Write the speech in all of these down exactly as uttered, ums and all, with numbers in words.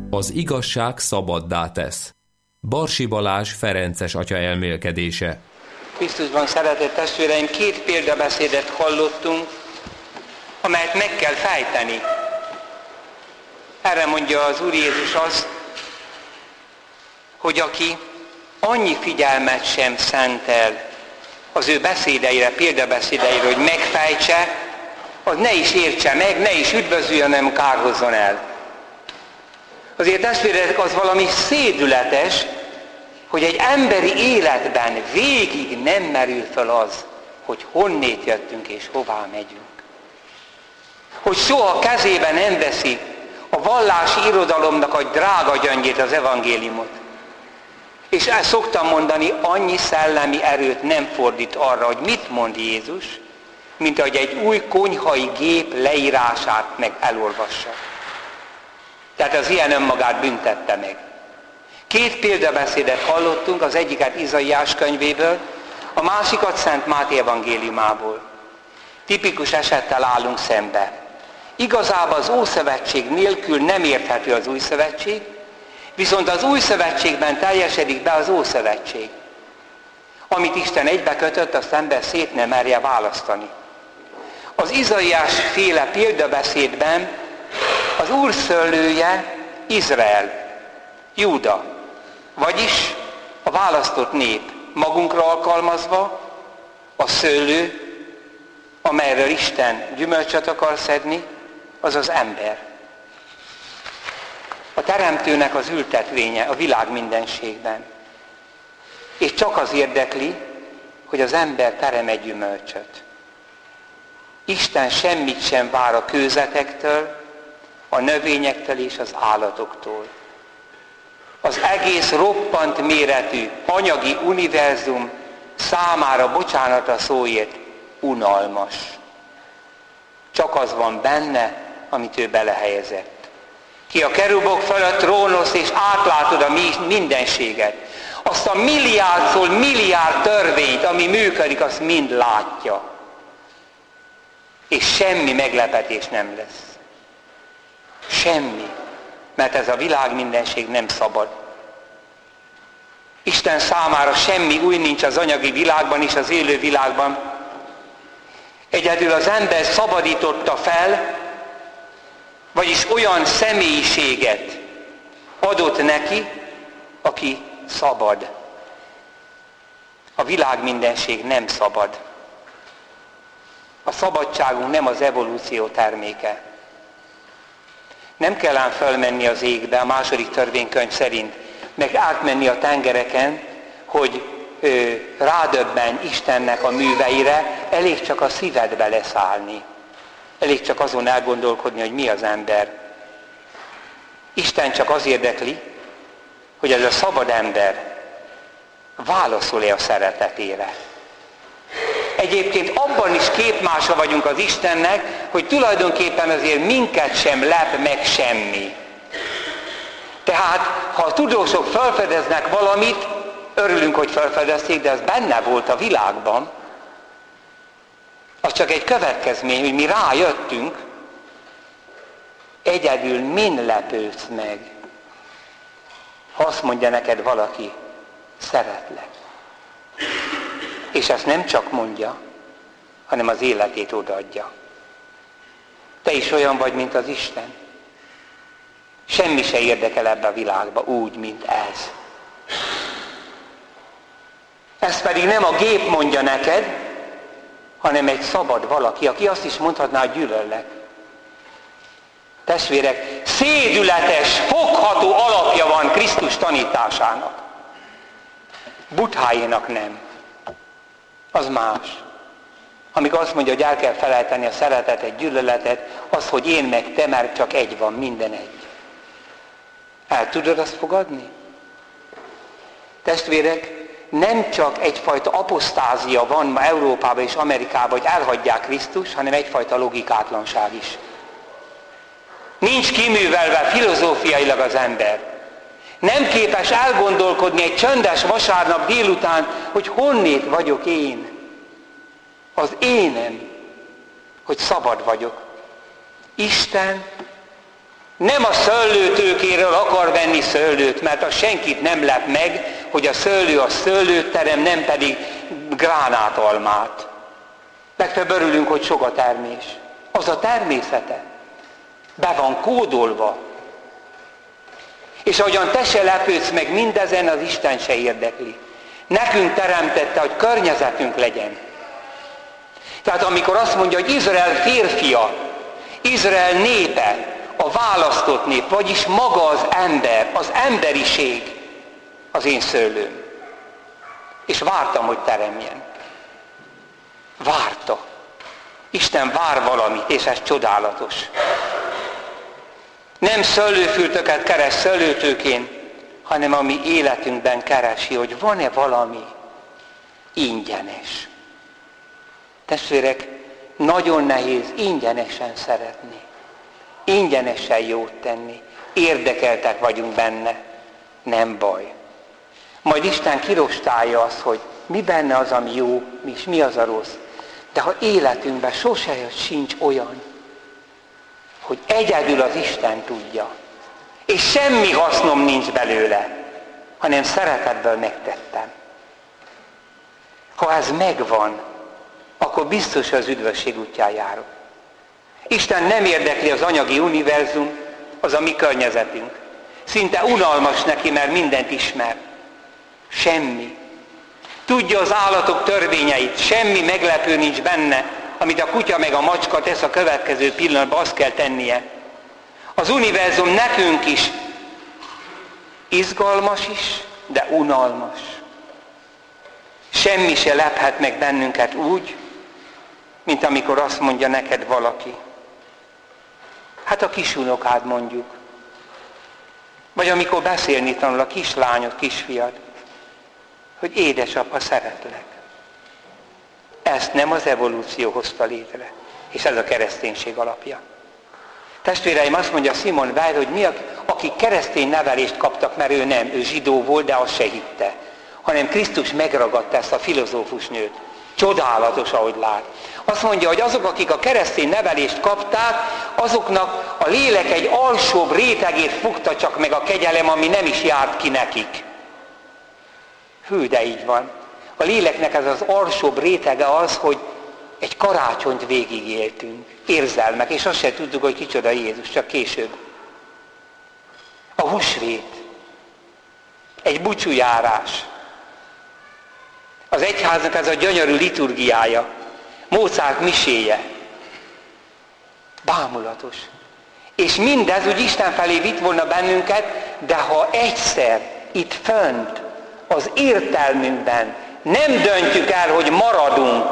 Az igazság szabaddá tesz. Barsi Balázs ferences atya elmélkedése. Krisztusban szeretett testvéreim, két példabeszédet hallottunk, amelyet meg kell fejteni. Erre mondja az Úr Jézus azt, hogy aki annyi figyelmet sem szentel az ő beszédeire, példabeszédeire, hogy megfejtse, az ne is értse meg, ne is üdvözüljön, hanem kárhozzon el. Azért testvérek, az valami szédületes, hogy egy emberi életben végig nem merül fel az, hogy honnét jöttünk és hová megyünk. Hogy soha kezében nem veszi a vallási irodalomnak a drága gyöngyét, az evangéliumot. És ezt szoktam mondani, annyi szellemi erőt nem fordít arra, hogy mit mond Jézus, mint ahogy egy új konyhai gép leírását meg elolvassa. Tehát az ilyen önmagát büntette meg. Két példabeszédet hallottunk, az egyiket Izaiás könyvéből, a másikat Szent Máté evangéliumából. Tipikus esettel állunk szembe. Igazából az Ószövetség nélkül nem érthető az Új Szövetség, viszont az Új Szövetségben teljesedik be az Ószövetség. Amit Isten egybe kötött, azt ember szét nem merje választani. Az Izaiás féle példabeszédben az Úr szőlője Izrael, Júda, vagyis a választott nép, magunkra alkalmazva, a szőlő, amelyről Isten gyümölcsöt akar szedni, az az ember. A teremtőnek az ültetvénye a világ mindenségben. És csak az érdekli, hogy az ember terem egy gyümölcsöt. Isten semmit sem vár a kőzetektől, a növényektől és az állatoktól. Az egész roppant méretű anyagi univerzum számára, bocsánat a szóért, unalmas. Csak az van benne, amit ő belehelyezett. Ki a kerubok fölött trónolsz és átlátod a mindenséget. Azt a milliárdszor milliárd törvényt, ami működik, azt mind látja. És semmi meglepetés nem lesz. Semmi. Mert ez a világ mindenség nem szabad. Isten számára semmi új nincs az anyagi világban és az élő világban. Egyedül az ember szabadította fel, vagyis olyan személyiséget adott neki, aki szabad. A világ mindenség nem szabad. A szabadságunk nem az evolúció terméke. Nem kell ám fölmenni az égbe a második törvénykönyv szerint, meg átmenni a tengereken, hogy ö, rádöbben Istennek a műveire, elég csak a szívedbe leszállni. Elég csak azon elgondolkodni, hogy mi az ember. Isten csak az érdekli, hogy ez a szabad ember válaszol-e a szeretetére. Egyébként abban is képmása vagyunk az Istennek, hogy tulajdonképpen azért minket sem lep meg semmi. Tehát, ha a tudósok felfedeznek valamit, örülünk, hogy felfedezték, de ez benne volt a világban. Az csak egy következmény, hogy mi rájöttünk, egyedül min lepődsz meg, ha azt mondja neked valaki, szeretlek. És ezt nem csak mondja, hanem az életét odaadja. Te is olyan vagy, mint az Isten. Semmi se érdekel ebbe a világba úgy, mint ez. Ezt pedig nem a gép mondja neked, hanem egy szabad valaki, aki azt is mondhatná, hogy gyűlöllek. Testvérek, szédületes, fogható alapja van Krisztus tanításának. Buddháénak nem. Az más. Amikor azt mondja, hogy el kell felejteni a szeretetet, gyűlöletet, az, hogy én meg te, mert csak egy van, minden egy. El tudod azt fogadni? Testvérek, nem csak egyfajta apostázia van ma Európában és Amerikában, hogy elhagyják Krisztus, hanem egyfajta logikátlanság is. Nincs kiművelve filozófiailag az ember. Nem képes elgondolkodni egy csöndes vasárnap délután, hogy honnét vagyok én. Az énem, hogy szabad vagyok. Isten Nem a szőlőtőkéről akar venni szőlőt, mert az senkit nem lep meg, hogy a szőlő a szőlőt terem, nem pedig gránátalmát. Legfeljebb örülünk, hogy sok a termés. Az a természete. Be van kódolva. És ahogyan te se lepődsz meg mindezen, az Isten se érdekli. Nekünk teremtette, hogy környezetünk legyen. Tehát amikor azt mondja, hogy Izrael férfia, Izrael népe, a választott nép, vagyis maga az ember, az emberiség az én szőlőm. És vártam, hogy teremjen. Várta. Isten vár valamit, és ez csodálatos. Nem szőlőfürtöket keres szőlőtőkén, hanem a mi életünkben keresi, hogy van-e valami ingyenes. Testvérek, nagyon nehéz ingyenesen szeretni. Ingyenesen jót tenni. Érdekeltek vagyunk benne. Nem baj. Majd Isten kirostálja azt, hogy mi benne az, ami jó, és mi az a rossz. De ha életünkben sose sincs olyan, hogy egyedül az Isten tudja, és semmi hasznom nincs belőle, hanem szeretetből megtettem. Ha ez megvan, akkor biztos az üdvösség útján járok. Isten nem érdekli az anyagi univerzum, az a mi környezetünk. Szinte unalmas neki, mert mindent ismer. Semmi. Tudja az állatok törvényeit, semmi meglepő nincs benne, amit a kutya meg a macska tesz a következő pillanatban, azt kell tennie. Az univerzum nekünk is izgalmas is, de unalmas. Semmi se lephet meg bennünket úgy, mint amikor azt mondja neked valaki. Hát a kisunokád mondjuk. Vagy amikor beszélni tanul a kislányod, kisfiad, hogy édesapa, szeretlek. Ezt nem az evolúció hozta létre, és ez a kereszténység alapja. Testvéreim, azt mondja Simon Weil, hogy mi, akik keresztény nevelést kaptak, mert ő nem, ő zsidó volt, de azt se hitte, hanem Krisztus megragadta ezt a filozófus nőt. Csodálatos, ahogy lát. Azt mondja, hogy azok, akik a keresztény nevelést kapták, azoknak a lélek egy alsóbb rétegét fogta csak meg a kegyelem, ami nem is járt ki nekik. Hű, de így van. A léleknek ez az alsóbb rétege az, hogy egy karácsonyt végigéltünk. Érzelmek, és azt sem tudtuk, hogy kicsoda Jézus, csak később. A húsvét. Egy búcsújárás. Az egyháznak ez a gyönyörű liturgiája. Mozart miséje. Bámulatos. És mindez úgy Isten felé vitt volna bennünket, de ha egyszer itt fönt, az értelmünkben nem döntjük el, hogy maradunk,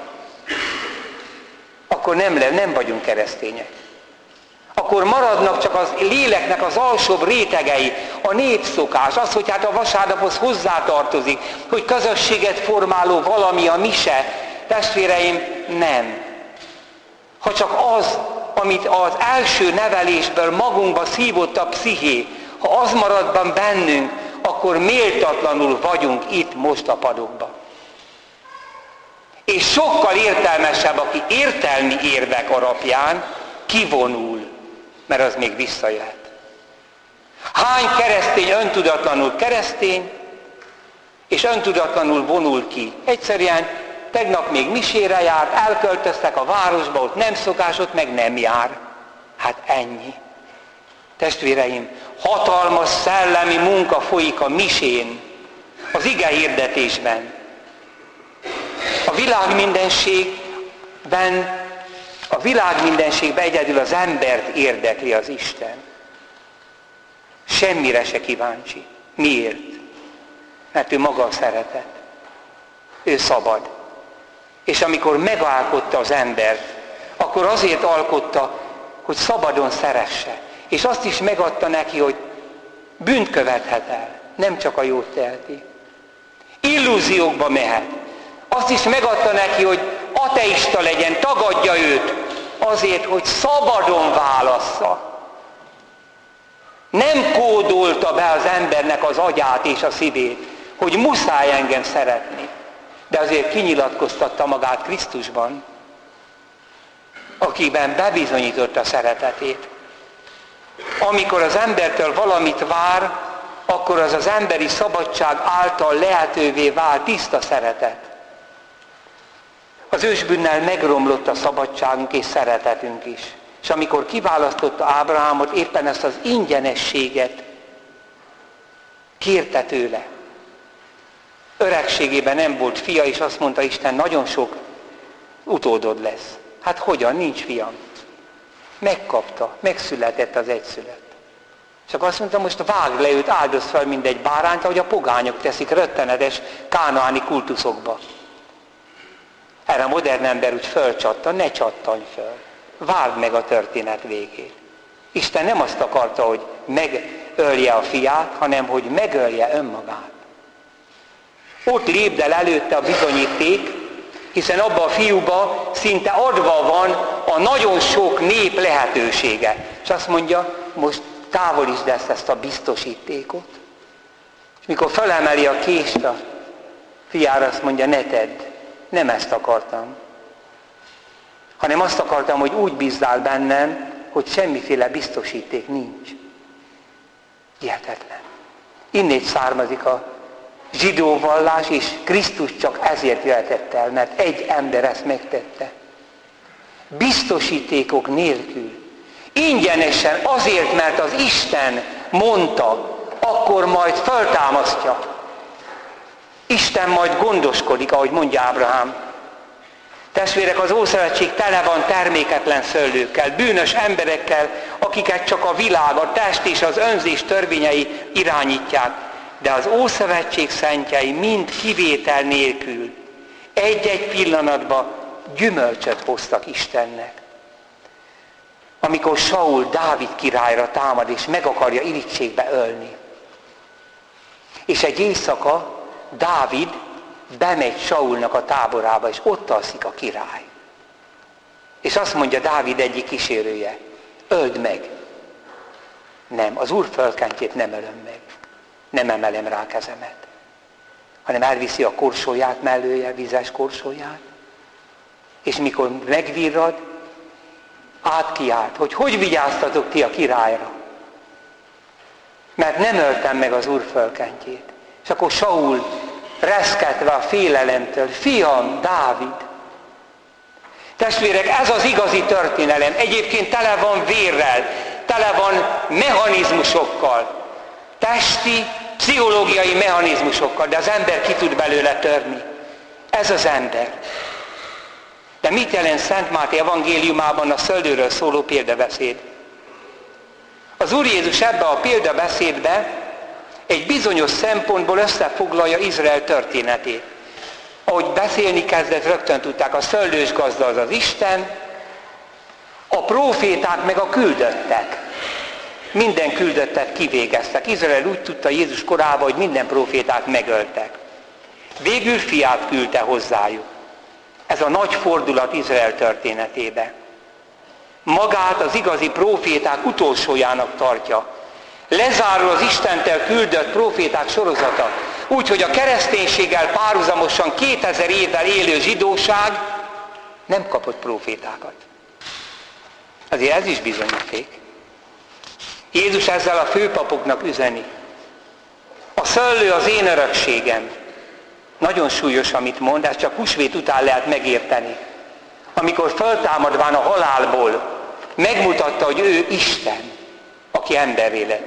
akkor nem, le, nem vagyunk keresztények. Akkor maradnak csak az léleknek az alsóbb rétegei, a népszokás, az, hogy hát a vasárnaphoz hozzátartozik, hogy közösséget formáló valami a mise. Testvéreim, nem. Ha csak az, amit az első nevelésből magunkba szívott a psziché, ha az marad bennünk, akkor méltatlanul vagyunk itt most a padokban. És sokkal értelmesebb, aki értelmi érvek alapján kivonul, mert az még visszajöhet. Hány keresztény öntudatlanul keresztény, és öntudatlanul vonul ki. Egyszerűen tegnap még misére járt, elköltöztek a városba, ott nem szokás, ott meg nem jár. Hát ennyi. Testvéreim, hatalmas szellemi munka folyik a misén, az ige hirdetésben. A világ mindenségben, a világ mindenségben egyedül az embert érdekli az Isten. Semmire se kíváncsi. Miért? Mert ő maga a szeretet. Ő szabad. És amikor megalkotta az embert, akkor azért alkotta, hogy szabadon szeresse. És azt is megadta neki, hogy bűnt követhet el. Nem csak a jót teheti. Illúziókba mehet. Azt is megadta neki, hogy ateista legyen, tagadja őt. Azért, hogy szabadon válassza. Nem kódolta be az embernek az agyát és a szívét, hogy muszáj engem szeretni. De azért kinyilatkoztatta magát Krisztusban, akiben bebizonyította szeretetét. Amikor az embertől valamit vár, akkor az az emberi szabadság által lehetővé vált tiszta szeretet. Az ősbűnnel megromlott a szabadságunk és szeretetünk is. És amikor kiválasztotta Ábrahámot, éppen ezt az ingyenességet kérte tőle. Öregségében nem volt fia, és azt mondta Isten, nagyon sok utódod lesz. Hát hogyan? Nincs fiam. Megkapta, megszületett az egyszülött. Csak azt mondta, most vágd le őt, áldozd fel mindegy bárányt, ahogy a pogányok teszik rettenetes kánaáni kultuszokba. Erre a modern ember úgy fölcsattan, ne csattanj föl. Várd meg a történet végét. Isten nem azt akarta, hogy megölje a fiát, hanem hogy megölje önmagát. Ott lépd el előtte a bizonyíték, hiszen abban a fiúban szinte adva van a nagyon sok nép lehetősége. És azt mondja, most távolítsd ezt, ezt a biztosítékot. És mikor felemeli a kést a fiára, azt mondja, ne tedd, nem ezt akartam. Hanem azt akartam, hogy úgy bízzál bennem, hogy semmiféle biztosíték nincs. Hihetetlen. Innét származik a zsidó vallás, és Krisztus csak ezért jöhetett el, mert egy ember ezt megtette. Biztosítékok nélkül. Ingyenesen azért, mert az Isten mondta, akkor majd föltámasztja. Isten majd gondoskodik, ahogy mondja Ábrahám. Testvérek, az Ószövetség tele van terméketlen szőlőkkel, bűnös emberekkel, akiket csak a világ, a test és az önzés törvényei irányítják. De az Ószövetség szentjei mind kivétel nélkül egy-egy pillanatban gyümölcsöt hoztak Istennek. Amikor Saul Dávid királyra támad, és meg akarja irítségbe ölni. És egy éjszaka Dávid bemegy Saulnak a táborába, és ott alszik a király. És azt mondja Dávid egyik kísérője, öld meg. Nem, az Úr fölkentjét nem ölöm meg. Nem emelem rá kezemet. Hanem elviszi a korsóját mellője, vizes korsóját. És mikor megvirrad, átkiált, hogy hogy vigyáztatok ti a királyra. Mert nem öltem meg az Úr fölkentjét. És akkor Saul reszketve a félelemtől, fiam, Dávid. Testvérek, ez az igazi történelem. Egyébként tele van vérrel, tele van mechanizmusokkal. Testi, pszichológiai mechanizmusokkal, de az ember ki tud belőle törni. Ez az ember. De mit jelent Szent Máté evangéliumában a szöldőről szóló példabeszéd? Az Úr Jézus ebbe a példabeszédbe egy bizonyos szempontból összefoglalja Izrael történetét. Ahogy beszélni kezdett, rögtön tudták, a szöldős gazda az az Isten, a próféták meg a küldöttek. Minden küldöttet kivégeztek. Izrael úgy tudta Jézus korában, hogy minden prófétát megöltek. Végül fiát küldte hozzájuk. Ez a nagy fordulat Izrael történetébe. Magát az igazi próféták utolsójának tartja. Lezárul az Istentől küldött próféták sorozata. Úgyhogy a kereszténységgel párhuzamosan kétezer évvel élő zsidóság nem kapott prófétákat. Azért ez is bizonyíték. Jézus ezzel a főpapoknak üzeni. A szőlő az én örökségem. Nagyon súlyos, amit mond, ezt csak húsvét után lehet megérteni. Amikor föltámadván a halálból megmutatta, hogy ő Isten, aki emberré lett.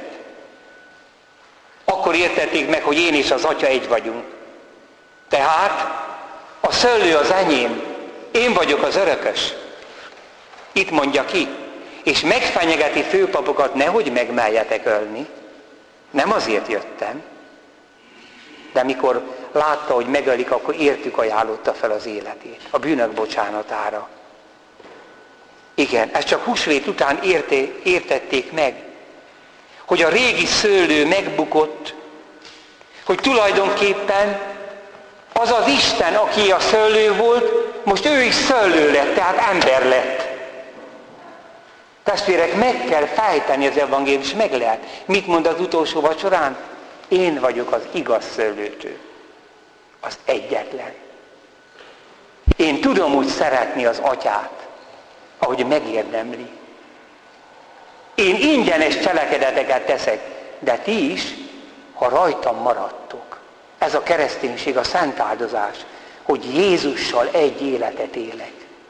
Akkor értették meg, hogy én és az Atya egy vagyunk. Tehát a szőlő az enyém, én vagyok az örökös. Itt mondja ki, és megfenyegeti főpapokat, nehogy megmeljetek ölni. Nem azért jöttem, de mikor látta, hogy megölik, akkor értük ajánlotta fel az életét, a bűnök bocsánatára. Igen, ezt csak húsvét után érte, értették meg, hogy a régi szőlő megbukott, hogy tulajdonképpen az az Isten, aki a szőlő volt, most ő is szőlő lett, tehát ember lett. Testvérek, meg kell fejteni az evangélium, és meg lehet. Mit mond az utolsó vacsorán? Én vagyok az igaz szőlőtő. Az egyetlen. Én tudom úgy szeretni az Atyát, ahogy megérdemli. Én ingyenes cselekedeteket teszek, de ti is, ha rajtam maradtok. Ez a kereszténység, a szent áldozás, hogy Jézussal egy életet élek.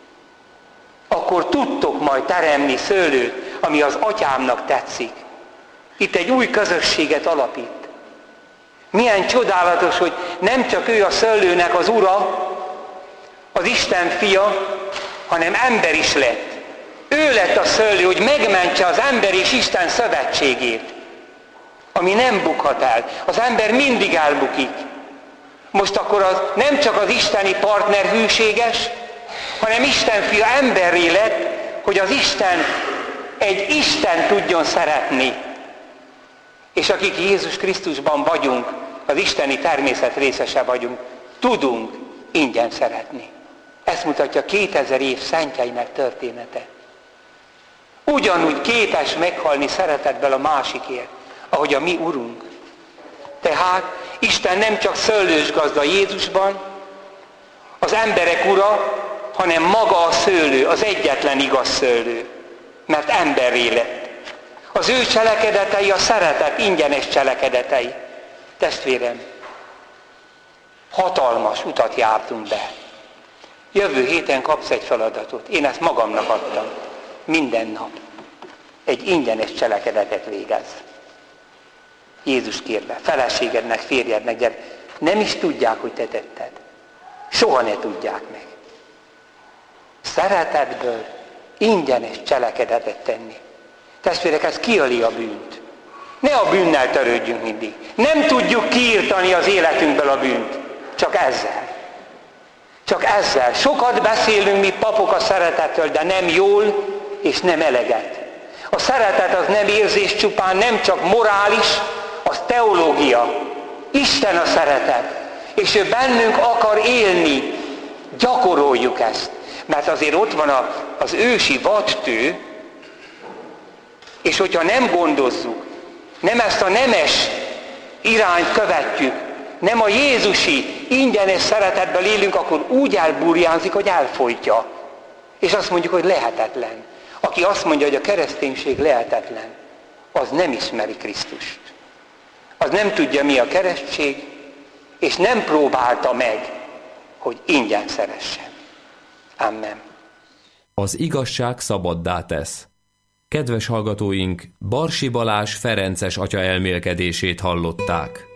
Akkor tudtok majd teremni szőlőt, ami az atyámnak tetszik. Itt egy új közösséget alapít. Milyen csodálatos, hogy nem csak ő a szőlőnek az ura, az Isten fia, hanem ember is lett. Ő lett a szőlő, hogy megmentse az ember és Isten szövetségét, ami nem bukhat el. Az ember mindig elbukik. Most akkor az nem csak az isteni partner hűséges, hanem Isten fia emberré lett, hogy az Isten egy Isten tudjon szeretni. És akik Jézus Krisztusban vagyunk, az isteni természet részese vagyunk, tudunk ingyen szeretni. Ezt mutatja kétezer év szentjeinek története. Ugyanúgy képes meghalni szeretetből a másikért, ahogy a mi Urunk. Tehát Isten nem csak szőlős gazda Jézusban, az emberek ura, hanem maga a szőlő, az egyetlen igaz szőlő, mert emberré lett. Az ő cselekedetei a szeretet ingyenes cselekedetei. Testvérem, hatalmas utat jártunk be. Jövő héten kapsz egy feladatot. Én ezt magamnak adtam. Minden nap egy ingyenes cselekedetet végez. Jézus kérve, feleségednek, férjednek, gyere. Nem is tudják, hogy te tetted. Soha ne tudják meg. Szeretetből ingyenes cselekedetet tenni. Testvérek, ez kiöli a bűnt. Ne a bűnnel törődjünk mindig. Nem tudjuk kiírtani az életünkből a bűnt. Csak ezzel. Csak ezzel. Sokat beszélünk mi papok a szeretetről, de nem jól és nem eleget. A szeretet az nem érzés csupán, nem csak morális, az teológia. Isten a szeretet. És ő bennünk akar élni. Gyakoroljuk ezt. Mert azért ott van a, az ősi vadtő, és hogyha nem gondozzuk, nem ezt a nemes irányt követjük, nem a jézusi ingyenes szeretetből élünk, akkor úgy elburjánzik, hogy elfolytja. És azt mondjuk, hogy lehetetlen. Aki azt mondja, hogy a kereszténység lehetetlen, az nem ismeri Krisztust. Az nem tudja, mi a keresztség, és nem próbálta meg, hogy ingyen szeressen. Amen. Az igazság szabaddá tesz. Kedves hallgatóink, Barsi Balázs ferences atya elmélkedését hallották.